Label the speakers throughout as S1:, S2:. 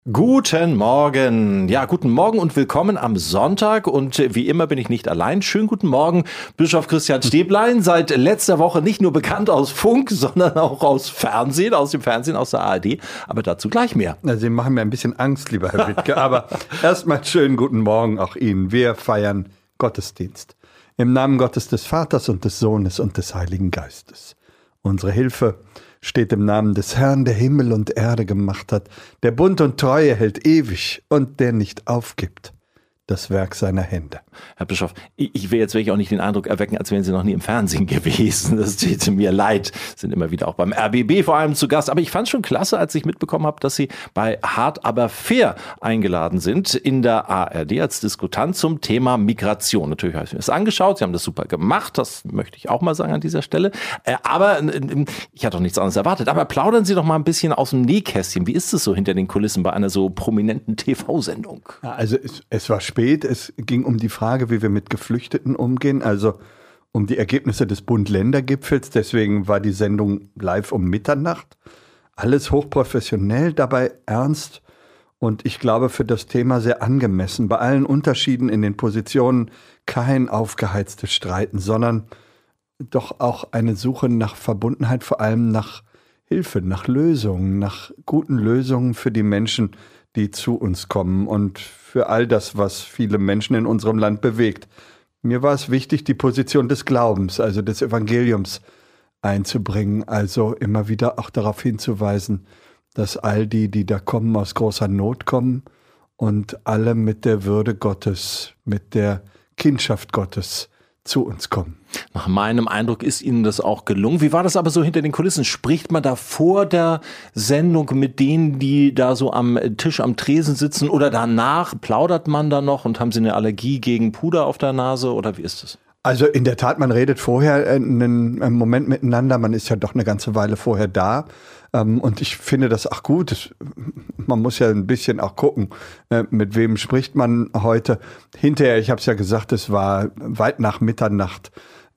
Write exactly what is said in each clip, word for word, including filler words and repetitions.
S1: Guten Morgen. Ja, guten Morgen und willkommen am Sonntag. Und wie immer bin ich nicht allein. Schönen guten Morgen, Bischof Christian Stäblein. Seit letzter Woche nicht nur bekannt aus Funk, sondern auch aus Fernsehen, aus dem Fernsehen, aus der A R D. Aber dazu gleich mehr.
S2: Na, Sie machen mir ein bisschen Angst, lieber Herr Wittke. Aber erstmal schönen guten Morgen auch Ihnen. Wir feiern Gottesdienst. Im Namen Gottes des Vaters und des Sohnes und des Heiligen Geistes. Unsere Hilfe steht im Namen des Herrn, der Himmel und Erde gemacht hat, der Bund und Treue hält ewig und der nicht aufgibt das Werk seiner Hände.
S1: Herr Bischof, ich will jetzt wirklich auch nicht den Eindruck erwecken, als wären Sie noch nie im Fernsehen gewesen. Das tut mir leid. Sind immer wieder auch beim R B B vor allem zu Gast. Aber ich fand es schon klasse, als ich mitbekommen habe, dass Sie bei Hart aber fair eingeladen sind in der A R D als Diskutant zum Thema Migration. Natürlich habe ich mir das angeschaut. Sie haben das super gemacht. Das möchte ich auch mal sagen an dieser Stelle. Aber ich hatte doch nichts anderes erwartet. Aber plaudern Sie doch mal ein bisschen aus dem Nähkästchen. Wie ist es so hinter den Kulissen bei einer so prominenten T V-Sendung?
S2: Also es, es war spät. Es ging um die Frage, wie wir mit Geflüchteten umgehen, also um die Ergebnisse des Bund-Länder-Gipfels. Deswegen war die Sendung live um Mitternacht. Alles hochprofessionell, dabei ernst und ich glaube für das Thema sehr angemessen. Bei allen Unterschieden in den Positionen kein aufgeheiztes Streiten, sondern doch auch eine Suche nach Verbundenheit, vor allem nach Hilfe, nach Lösungen, nach guten Lösungen für die Menschen, die zu uns kommen und für all das, was viele Menschen in unserem Land bewegt. Mir war es wichtig, die Position des Glaubens, also des Evangeliums einzubringen, also immer wieder auch darauf hinzuweisen, dass all die, die da kommen, aus großer Not kommen und alle mit der Würde Gottes, mit der Kindschaft Gottes zu uns kommen.
S1: Nach meinem Eindruck ist Ihnen das auch gelungen. Wie war das aber so hinter den Kulissen? Spricht man da vor der Sendung mit denen, die da so am Tisch am Tresen sitzen oder danach? Plaudert man da noch und haben Sie eine Allergie gegen Puder auf der Nase oder wie ist das?
S2: Also in der Tat, man redet vorher einen Moment miteinander, man ist ja doch eine ganze Weile vorher da und ich finde das auch gut. Man muss ja ein bisschen auch gucken, mit wem spricht man heute. Hinterher, ich habe es ja gesagt, es war weit nach Mitternacht.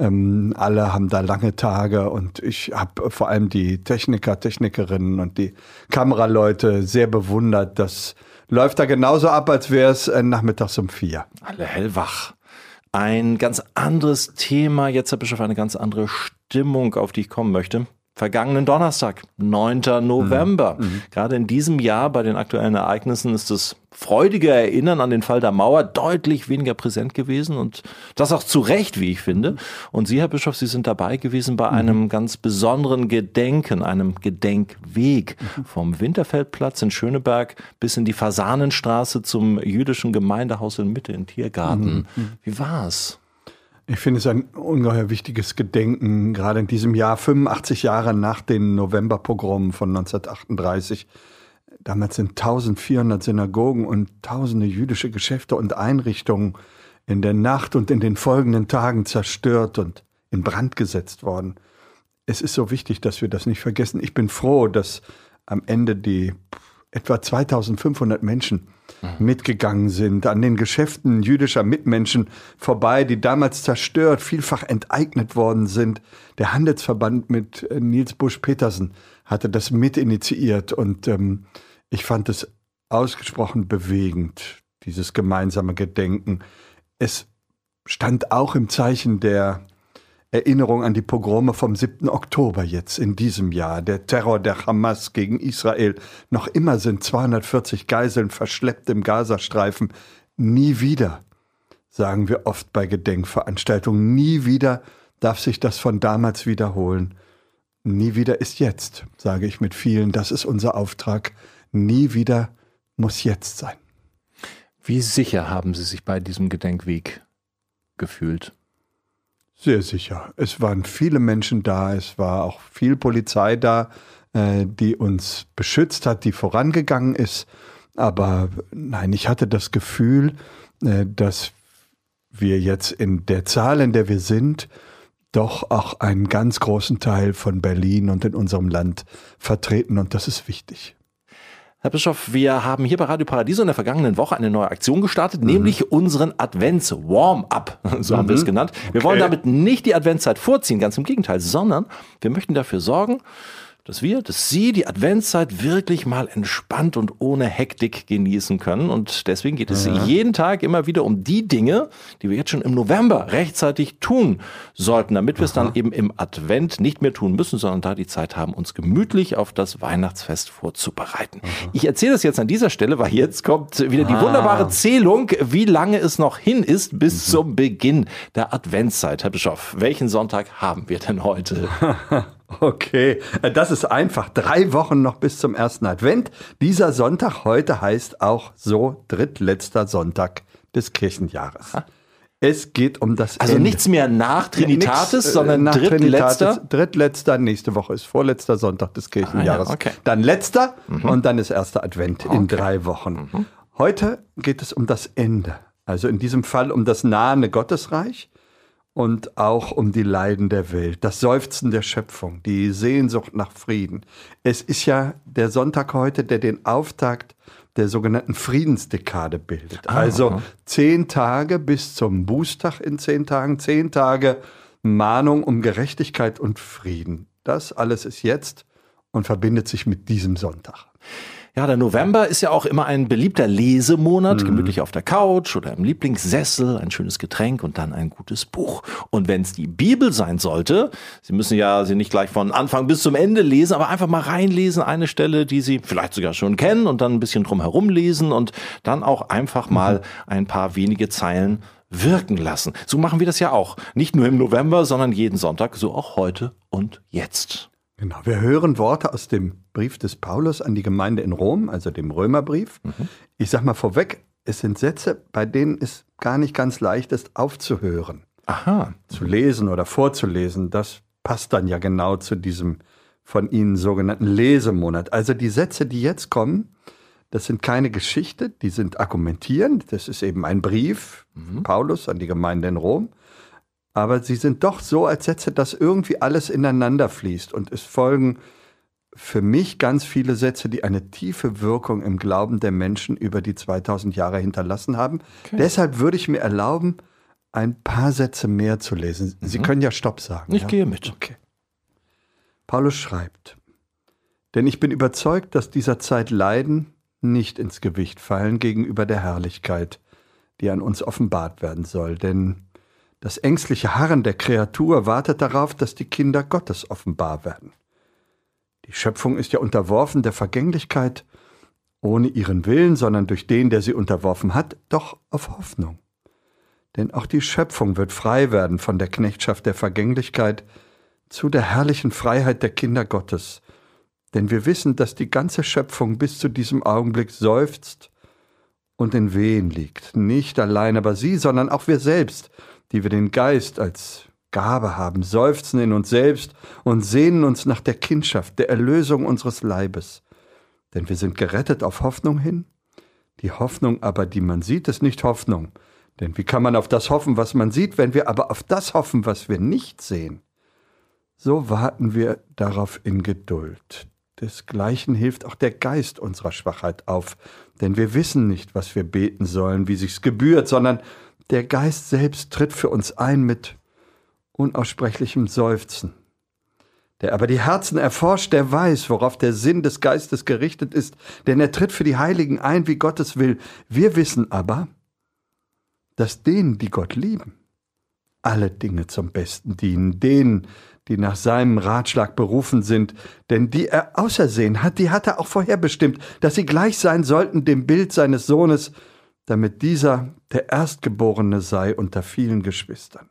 S2: Alle haben da lange Tage und ich habe vor allem die Techniker, Technikerinnen und die Kameraleute sehr bewundert. Das läuft da genauso ab, als wäre es nachmittags um vier.
S1: Alle hellwach. Ein ganz anderes Thema, jetzt Herr Bischof, eine ganz andere Stimmung, auf die ich kommen möchte. Vergangenen Donnerstag, neunter November. Mhm. Gerade in diesem Jahr bei den aktuellen Ereignissen ist das freudige Erinnern an den Fall der Mauer deutlich weniger präsent gewesen und das auch zu Recht, wie ich finde. Und Sie, Herr Bischof, Sie sind dabei gewesen bei mhm. einem ganz besonderen Gedenken, einem Gedenkweg mhm. vom Winterfeldplatz in Schöneberg bis in die Fasanenstraße zum jüdischen Gemeindehaus in Mitte in Tiergarten. Mhm. Wie war's?
S2: Ich finde es ein ungeheuer wichtiges Gedenken, gerade in diesem Jahr, fünfundachtzig Jahre nach den Novemberpogromen von neunzehnhundertachtunddreißig. Damals sind eintausendvierhundert Synagogen und tausende jüdische Geschäfte und Einrichtungen in der Nacht und in den folgenden Tagen zerstört und in Brand gesetzt worden. Es ist so wichtig, dass wir das nicht vergessen. Ich bin froh, dass am Ende die etwa zweitausendfünfhundert Menschen mitgegangen sind, an den Geschäften jüdischer Mitmenschen vorbei, die damals zerstört, vielfach enteignet worden sind. Der Handelsverband mit Niels Busch-Petersen hatte das mit initiiert und ähm, ich fand es ausgesprochen bewegend, dieses gemeinsame Gedenken. Es stand auch im Zeichen der Erinnerung an die Pogrome vom siebten Oktober jetzt in diesem Jahr, der Terror der Hamas gegen Israel. Noch immer sind zweihundertvierzig Geiseln verschleppt im Gazastreifen. Nie wieder, sagen wir oft bei Gedenkveranstaltungen, nie wieder darf sich das von damals wiederholen. Nie wieder ist jetzt, sage ich mit vielen. Das ist unser Auftrag. Nie wieder muss jetzt sein.
S1: Wie sicher haben Sie sich bei diesem Gedenkweg gefühlt?
S2: Sehr sicher. Es waren viele Menschen da, es war auch viel Polizei da, äh, die uns beschützt hat, die vorangegangen ist. Aber nein, ich hatte das Gefühl, äh, dass wir jetzt in der Zahl, in der wir sind, doch auch einen ganz großen Teil von Berlin und in unserem Land vertreten. Und das ist wichtig.
S1: Herr Bischof, wir haben hier bei Radio Paradiso in der vergangenen Woche eine neue Aktion gestartet, mhm. nämlich unseren Advents-Warm-Up, so mhm. haben wir es genannt. Wir okay. wollen damit nicht die Adventszeit vorziehen, ganz im Gegenteil, sondern wir möchten dafür sorgen, dass wir, dass Sie die Adventszeit wirklich mal entspannt und ohne Hektik genießen können. Und deswegen geht es ja. jeden Tag immer wieder um die Dinge, die wir jetzt schon im November rechtzeitig tun sollten, damit wir es dann eben im Advent nicht mehr tun müssen, sondern da die Zeit haben, uns gemütlich auf das Weihnachtsfest vorzubereiten. Aha. Ich erzähle das jetzt an dieser Stelle, weil jetzt kommt wieder die ah. wunderbare Zählung, wie lange es noch hin ist bis mhm. zum Beginn der Adventszeit. Herr Bischof, welchen Sonntag haben wir denn heute?
S2: Okay, das ist einfach. Drei Wochen noch bis zum ersten Advent. Dieser Sonntag heute heißt auch so drittletzter Sonntag des Kirchenjahres. Ha. Es geht um das
S1: Also
S2: Ende.
S1: Nichts mehr nach Trinitatis,
S2: Nichts,
S1: sondern
S2: nach
S1: drittletzter?
S2: Trinitatis, drittletzter, nächste Woche ist vorletzter Sonntag des Kirchenjahres.
S1: Ah, ja, okay.
S2: Dann letzter mhm. und dann ist erster Advent
S1: okay.
S2: in drei Wochen.
S1: Mhm.
S2: Heute geht es um das Ende. Also in diesem Fall um das nahende Gottesreich. Und auch um die Leiden der Welt, das Seufzen der Schöpfung, die Sehnsucht nach Frieden. Es ist ja der Sonntag heute, der den Auftakt der sogenannten Friedensdekade bildet. Ah, also aha. zehn Tage bis zum Bußtag in zehn Tagen, zehn Tage Mahnung um Gerechtigkeit und Frieden. Das alles ist jetzt und verbindet sich mit diesem Sonntag.
S1: Ja, der November ist ja auch immer ein beliebter Lesemonat, mhm. gemütlich auf der Couch oder im Lieblingssessel, ein schönes Getränk und dann ein gutes Buch. Und wenn es die Bibel sein sollte, Sie müssen ja sie nicht gleich von Anfang bis zum Ende lesen, aber einfach mal reinlesen, eine Stelle, die Sie vielleicht sogar schon kennen und dann ein bisschen drum herum lesen und dann auch einfach mal ein paar wenige Zeilen wirken lassen. So machen wir das ja auch. Nicht nur im November, sondern jeden Sonntag, so auch heute und jetzt.
S2: Genau, wir hören Worte aus dem Brief des Paulus an die Gemeinde in Rom, also dem Römerbrief. Mhm. Ich sag mal vorweg, es sind Sätze, bei denen es gar nicht ganz leicht ist, aufzuhören.
S1: Aha.
S2: Zu lesen oder vorzulesen, das passt dann ja genau zu diesem von Ihnen sogenannten Lesemonat. Also die Sätze, die jetzt kommen, das sind keine Geschichte, die sind argumentierend. Das ist eben ein Brief, mhm. Paulus an die Gemeinde in Rom. Aber sie sind doch so, als Sätze, dass irgendwie alles ineinander fließt. Und es folgen für mich ganz viele Sätze, die eine tiefe Wirkung im Glauben der Menschen über die zweitausend Jahre hinterlassen haben. Okay. Deshalb würde ich mir erlauben, ein paar Sätze mehr zu lesen. Sie mhm. können ja Stopp sagen.
S1: Ich
S2: ja?
S1: gehe mit.
S2: Okay. Paulus schreibt: Denn ich bin überzeugt, dass dieser Zeit Leiden nicht ins Gewicht fallen gegenüber der Herrlichkeit, die an uns offenbart werden soll. Denn das ängstliche Harren der Kreatur wartet darauf, dass die Kinder Gottes offenbar werden. Die Schöpfung ist ja unterworfen der Vergänglichkeit, ohne ihren Willen, sondern durch den, der sie unterworfen hat, doch auf Hoffnung. Denn auch die Schöpfung wird frei werden von der Knechtschaft der Vergänglichkeit zu der herrlichen Freiheit der Kinder Gottes. Denn wir wissen, dass die ganze Schöpfung bis zu diesem Augenblick seufzt und in Wehen liegt. Nicht allein aber sie, sondern auch wir selbst, die wir den Geist als Gabe haben, seufzen in uns selbst und sehnen uns nach der Kindschaft, der Erlösung unseres Leibes. Denn wir sind gerettet auf Hoffnung hin. Die Hoffnung aber, die man sieht, ist nicht Hoffnung. Denn wie kann man auf das hoffen, was man sieht, wenn wir aber auf das hoffen, was wir nicht sehen? So warten wir darauf in Geduld. Desgleichen hilft auch der Geist unserer Schwachheit auf. Denn wir wissen nicht, was wir beten sollen, wie sich's gebührt, sondern der Geist selbst tritt für uns ein mit unaussprechlichem Seufzen. Der aber die Herzen erforscht, der weiß, worauf der Sinn des Geistes gerichtet ist, denn er tritt für die Heiligen ein, wie Gottes will. Wir wissen aber, dass denen, die Gott lieben, alle Dinge zum Besten dienen, denen, die nach seinem Ratschlag berufen sind, denn die er ausersehen hat, die hat er auch vorherbestimmt, dass sie gleich sein sollten dem Bild seines Sohnes, damit dieser der Erstgeborene sei unter vielen Geschwistern.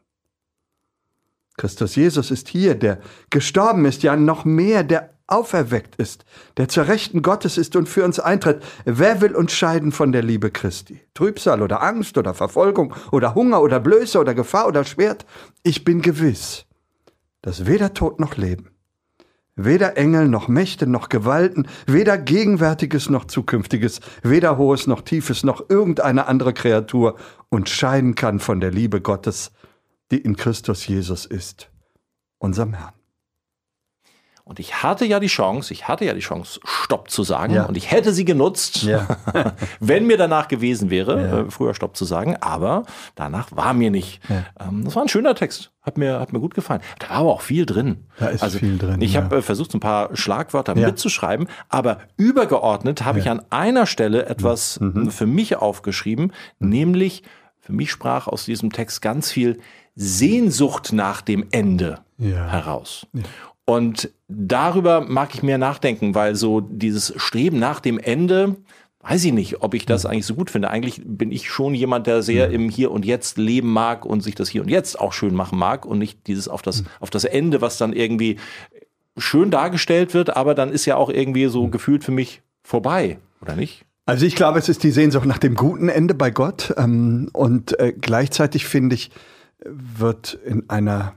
S2: Christus Jesus ist hier, der gestorben ist, ja noch mehr, der auferweckt ist, der zur Rechten Gottes ist und für uns eintritt. Wer will uns scheiden von der Liebe Christi? Trübsal oder Angst oder Verfolgung oder Hunger oder Blöße oder Gefahr oder Schwert? Ich bin gewiss, dass weder Tod noch Leben, weder Engel noch Mächte noch Gewalten, weder Gegenwärtiges noch Zukünftiges, weder Hohes noch Tiefes noch irgendeine andere Kreatur uns scheiden kann von der Liebe Gottes, die in Christus Jesus ist, unserem Herrn.
S1: Und ich hatte ja die Chance, ich hatte ja die Chance, Stopp zu sagen.
S2: Ja.
S1: Und ich hätte sie genutzt,
S2: Ja.
S1: wenn mir danach gewesen wäre,
S2: Ja.
S1: äh, früher Stopp zu sagen. Aber danach war mir nicht.
S2: Ja.
S1: Ähm, das war ein schöner Text. Hat mir, hat mir gut gefallen. Da war aber auch viel drin.
S2: Da ist
S1: also,
S2: viel drin,
S1: Ich
S2: ja.
S1: habe äh, versucht, so ein paar Schlagwörter
S2: Ja.
S1: mitzuschreiben. Aber übergeordnet habe ich an einer Stelle etwas
S2: Mhm.
S1: für mich aufgeschrieben. Nämlich, für mich sprach aus diesem Text ganz viel Sehnsucht nach dem Ende
S2: Ja.
S1: heraus.
S2: Ja.
S1: Und darüber mag ich mehr nachdenken, weil so dieses Streben nach dem Ende, weiß ich nicht, ob ich das eigentlich so gut finde. Eigentlich bin ich schon jemand, der sehr im Hier und Jetzt leben mag und sich das Hier und Jetzt auch schön machen mag und nicht dieses auf das, auf das Ende, was dann irgendwie schön dargestellt wird, aber dann ist ja auch irgendwie so gefühlt für mich vorbei, oder nicht?
S2: Also ich glaube, es ist die Sehnsucht nach dem guten Ende bei Gott. Ähm, und äh, gleichzeitig, finde ich, wird in einer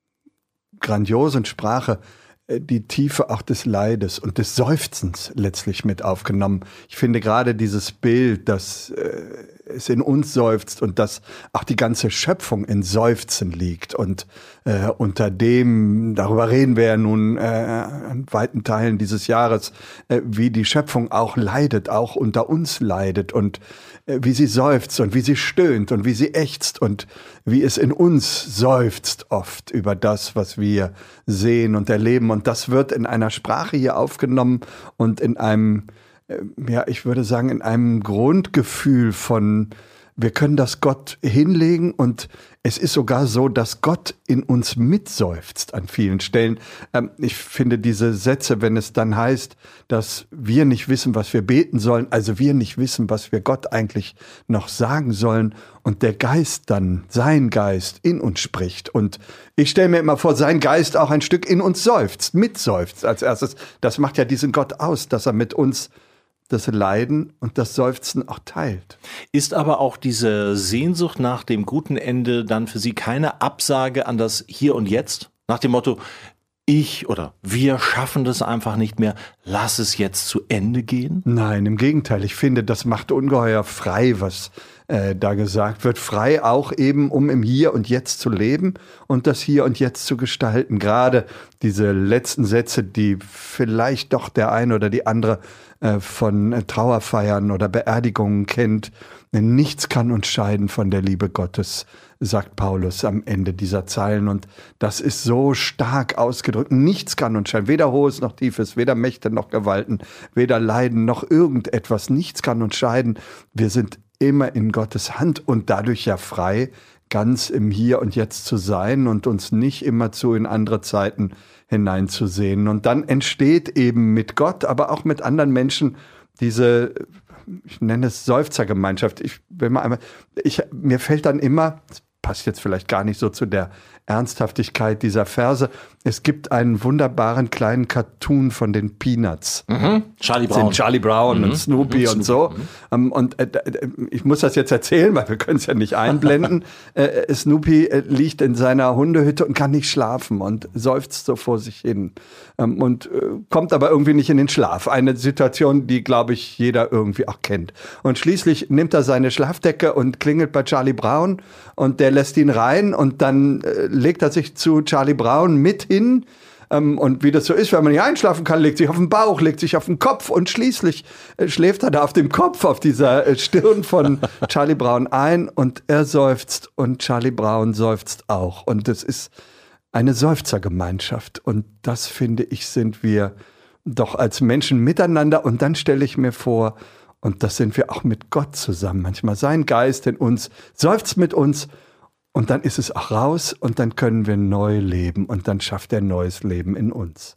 S2: grandiosen Sprache äh, die Tiefe auch des Leides und des Seufzens letztlich mit aufgenommen. Ich finde gerade dieses Bild, dass äh, es in uns seufzt und dass auch die ganze Schöpfung in Seufzen liegt. Und äh, unter dem, darüber reden wir ja nun äh, an weiten Teilen dieses Jahres, äh, wie die Schöpfung auch leidet, auch unter uns leidet und äh, wie sie seufzt und wie sie stöhnt und wie sie ächzt und wie es in uns seufzt oft über das, was wir sehen und erleben. Und das wird in einer Sprache hier aufgenommen und in einem, ja, ich würde sagen, in einem Grundgefühl von, wir können das Gott hinlegen und es ist sogar so, dass Gott in uns mitseufzt an vielen Stellen. Ähm, ich finde diese Sätze, wenn es dann heißt, dass wir nicht wissen, was wir beten sollen, also wir nicht wissen, was wir Gott eigentlich noch sagen sollen und der Geist dann, sein Geist in uns spricht. Und ich stelle mir immer vor, sein Geist auch ein Stück in uns seufzt, mitseufzt als erstes. Das macht ja diesen Gott aus, dass er mit uns das Leiden und das Seufzen auch teilt.
S1: Ist aber auch diese Sehnsucht nach dem guten Ende dann für Sie keine Absage an das Hier und Jetzt? Nach dem Motto, ich oder wir schaffen das einfach nicht mehr, lass es jetzt zu Ende gehen?
S2: Nein, im Gegenteil. Ich finde, das macht ungeheuer frei, was äh, da gesagt wird. Frei auch eben, um im Hier und Jetzt zu leben und das Hier und Jetzt zu gestalten. Gerade diese letzten Sätze, die vielleicht doch der eine oder die andere äh, von äh, Trauerfeiern oder Beerdigungen kennt. Nichts kann uns scheiden von der Liebe Gottes, sagt Paulus am Ende dieser Zeilen. Und das ist so stark ausgedrückt. Nichts kann uns scheiden. Weder Hohes noch Tiefes, weder Mächte noch Gewalten, weder Leiden noch irgendetwas. Nichts kann uns scheiden. Wir sind immer in Gottes Hand und dadurch ja frei, ganz im Hier und Jetzt zu sein und uns nicht immerzu in andere Zeiten hineinzusehen. Und dann entsteht eben mit Gott, aber auch mit anderen Menschen diese, ich nenne es Seufzergemeinschaft. Ich will mal einmal, ich, mir fällt dann immer, das passt jetzt vielleicht gar nicht so zu der Ernsthaftigkeit dieser Verse, es gibt einen wunderbaren kleinen Cartoon von den Peanuts.
S1: Mhm. Charlie Brown.
S2: Sind Charlie Brown
S1: Mhm.
S2: und Snoopy
S1: Mhm.
S2: und so. Mhm. Und äh, ich muss das jetzt erzählen, weil wir können es ja nicht einblenden. äh, Snoopy äh, liegt in seiner Hundehütte und kann nicht schlafen und seufzt so vor sich hin. Ähm, und äh, kommt aber irgendwie nicht in den Schlaf. Eine Situation, die, glaube ich, jeder irgendwie auch kennt. Und schließlich nimmt er seine Schlafdecke und klingelt bei Charlie Brown und der lässt ihn rein und dann äh, legt er sich zu Charlie Brown mit hin. Ähm, und wie das so ist, wenn man nicht einschlafen kann, legt sich auf den Bauch, legt sich auf den Kopf und schließlich äh, schläft er da auf dem Kopf, auf dieser äh, Stirn von Charlie Brown ein und er seufzt und Charlie Brown seufzt auch. Und es ist eine Seufzergemeinschaft und das, finde ich, sind wir doch als Menschen miteinander. Und dann stelle ich mir vor, und das sind wir auch mit Gott zusammen. Manchmal sein Geist in uns seufzt mit uns. Und dann ist es auch raus und dann können wir neu leben und dann schafft er neues Leben in uns.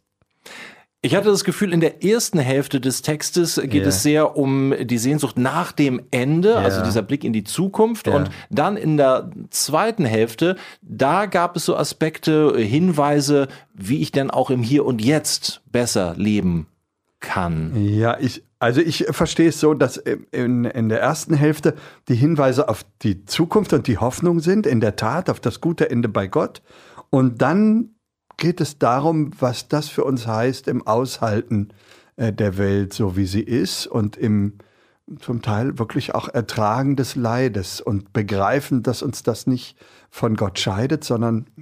S1: Ich hatte das Gefühl, in der ersten Hälfte des Textes geht
S2: Ja.
S1: es sehr um die Sehnsucht nach dem Ende,
S2: Ja.
S1: also dieser Blick in die Zukunft.
S2: Ja.
S1: Und dann in der zweiten Hälfte, da gab es so Aspekte, Hinweise, wie ich denn auch im Hier und Jetzt besser leben kann.
S2: Ja, ich, also ich verstehe es so, dass in, in der ersten Hälfte die Hinweise auf die Zukunft und die Hoffnung sind, in der Tat auf das gute Ende bei Gott. Und dann geht es darum, was das für uns heißt im Aushalten äh, der Welt, so wie sie ist und im zum Teil wirklich auch Ertragen des Leides und begreifen, dass uns das nicht von Gott scheidet, sondern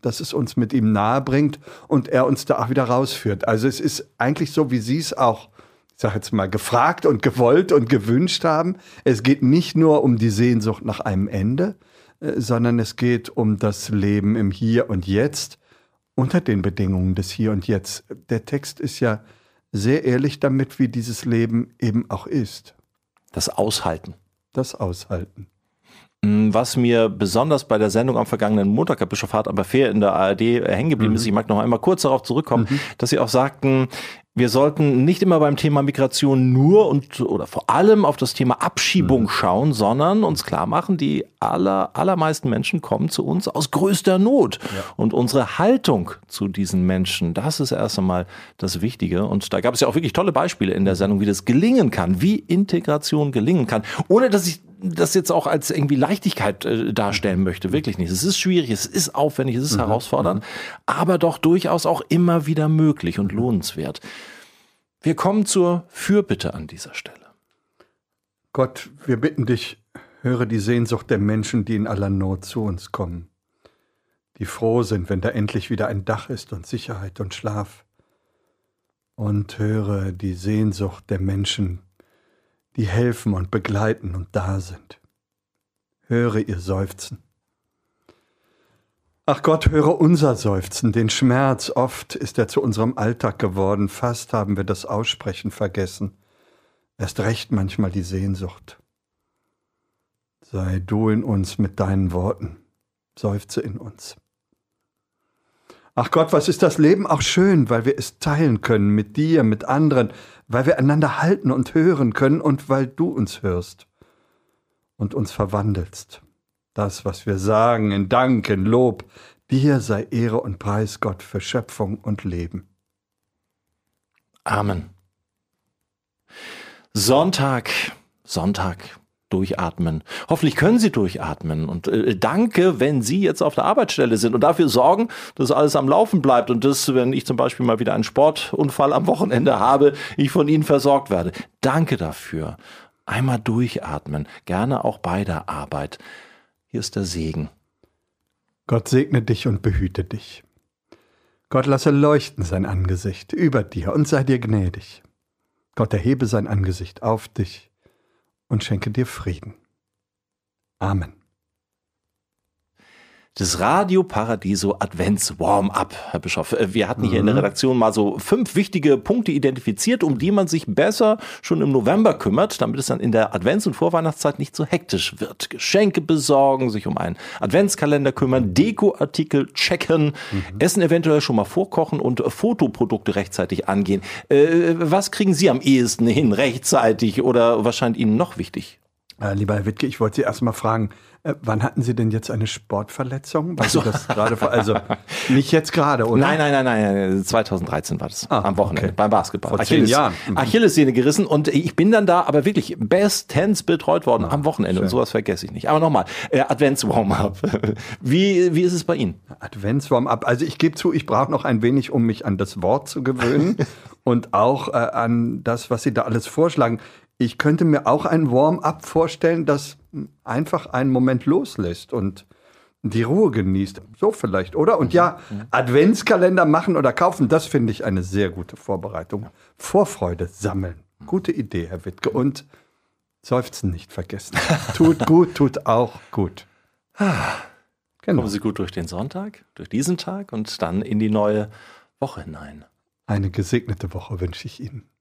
S2: dass es uns mit ihm nahe bringt und er uns da auch wieder rausführt. Also es ist eigentlich so, wie Sie es auch, ich sage jetzt mal, gefragt und gewollt und gewünscht haben. Es geht nicht nur um die Sehnsucht nach einem Ende, sondern es geht um das Leben im Hier und Jetzt unter den Bedingungen des Hier und Jetzt. Der Text ist ja sehr ehrlich damit, wie dieses Leben eben auch ist.
S1: Das Aushalten.
S2: Das Aushalten.
S1: Was mir besonders bei der Sendung am vergangenen Montag, Herr Bischof Hart, aber fair in der A R D hängen geblieben mhm. ist, ich mag noch einmal kurz darauf zurückkommen, mhm. dass Sie auch sagten, wir sollten nicht immer beim Thema Migration nur und oder vor allem auf das Thema Abschiebung mhm. schauen, sondern uns klar machen, die aller, allermeisten Menschen kommen zu uns aus größter Not. Ja. Und unsere Haltung zu diesen Menschen, das ist erst einmal das Wichtige. Und da gab es ja auch wirklich tolle Beispiele in der Sendung, wie das gelingen kann, wie Integration gelingen kann, ohne dass ich das jetzt auch als irgendwie Leichtigkeit äh, darstellen möchte. Wirklich nicht. Es ist schwierig, es ist aufwendig, es ist mhm. herausfordernd, aber doch durchaus auch immer wieder möglich und lohnenswert. Wir kommen zur Fürbitte an dieser Stelle.
S2: Gott, wir bitten dich, höre die Sehnsucht der Menschen, die in aller Not zu uns kommen, die froh sind, wenn da endlich wieder ein Dach ist und Sicherheit und Schlaf. Und höre die Sehnsucht der Menschen, die helfen und begleiten und da sind. Höre ihr Seufzen. Ach Gott, höre unser Seufzen, den Schmerz. Oft ist er zu unserem Alltag geworden. Fast haben wir das Aussprechen vergessen. Erst recht manchmal die Sehnsucht. Sei du in uns mit deinen Worten. Seufze in uns. Ach Gott, was ist das Leben auch schön, weil wir es teilen können mit dir, mit anderen, weil wir einander halten und hören können und weil du uns hörst und uns verwandelst. Das, was wir sagen, in Dank, in Lob, dir sei Ehre und Preis, Gott, für Schöpfung und Leben.
S1: Amen. Sonntag, Sonntag. Durchatmen. Hoffentlich können Sie durchatmen und äh, danke, wenn Sie jetzt auf der Arbeitsstelle sind und dafür sorgen, dass alles am Laufen bleibt und dass, wenn ich zum Beispiel mal wieder einen Sportunfall am Wochenende habe, ich von Ihnen versorgt werde. Danke dafür. Einmal durchatmen, gerne auch bei der Arbeit. Hier ist der Segen.
S2: Gott segne dich und behüte dich. Gott lasse leuchten sein Angesicht über dir und sei dir gnädig. Gott erhebe sein Angesicht auf dich und schenke dir Frieden. Amen.
S1: Das Radio Paradiso Advents Warm-up, Herr Bischof. Wir hatten hier mhm. in der Redaktion mal so fünf wichtige Punkte identifiziert, um die man sich besser schon im November kümmert, damit es dann in der Advents- und Vorweihnachtszeit nicht so hektisch wird. Geschenke besorgen, sich um einen Adventskalender kümmern, Dekoartikel checken, mhm. Essen eventuell schon mal vorkochen und Fotoprodukte rechtzeitig angehen. Äh, was kriegen Sie am ehesten hin, rechtzeitig, oder was scheint Ihnen noch wichtig?
S2: Äh, lieber Herr Wittke, ich wollte Sie erst mal fragen, äh, wann hatten Sie denn jetzt eine Sportverletzung? Weil
S1: so.
S2: Sie das gerade, also nicht jetzt gerade, oder?
S1: Nein, nein, nein, nein, zweitausenddreizehn war das, ah, am Wochenende, okay. beim Basketball.
S2: Vor
S1: Achilles,
S2: zehn Jahren.
S1: Mhm. Achillessehne gerissen und ich bin dann da aber wirklich bestens betreut worden ah, am Wochenende schön. Und sowas vergesse ich nicht. Aber nochmal, äh, Advents-Warm-up. Wie, wie ist es bei Ihnen?
S2: Advents-Warm-up, also ich gebe zu, ich brauche noch ein wenig, um mich an das Wort zu gewöhnen und auch äh, an das, was Sie da alles vorschlagen. Ich könnte mir auch ein Warm-up vorstellen, das einfach einen Moment loslässt und die Ruhe genießt. So vielleicht, oder? Und ja, Adventskalender machen oder kaufen, das finde ich eine sehr gute Vorbereitung. Vorfreude sammeln. Gute Idee, Herr Wittke. Und Seufzen nicht vergessen. Tut gut, tut auch gut.
S1: Genau. Kommen Sie gut durch den Sonntag, durch diesen Tag und dann in die neue Woche hinein.
S2: Eine gesegnete Woche wünsche ich Ihnen.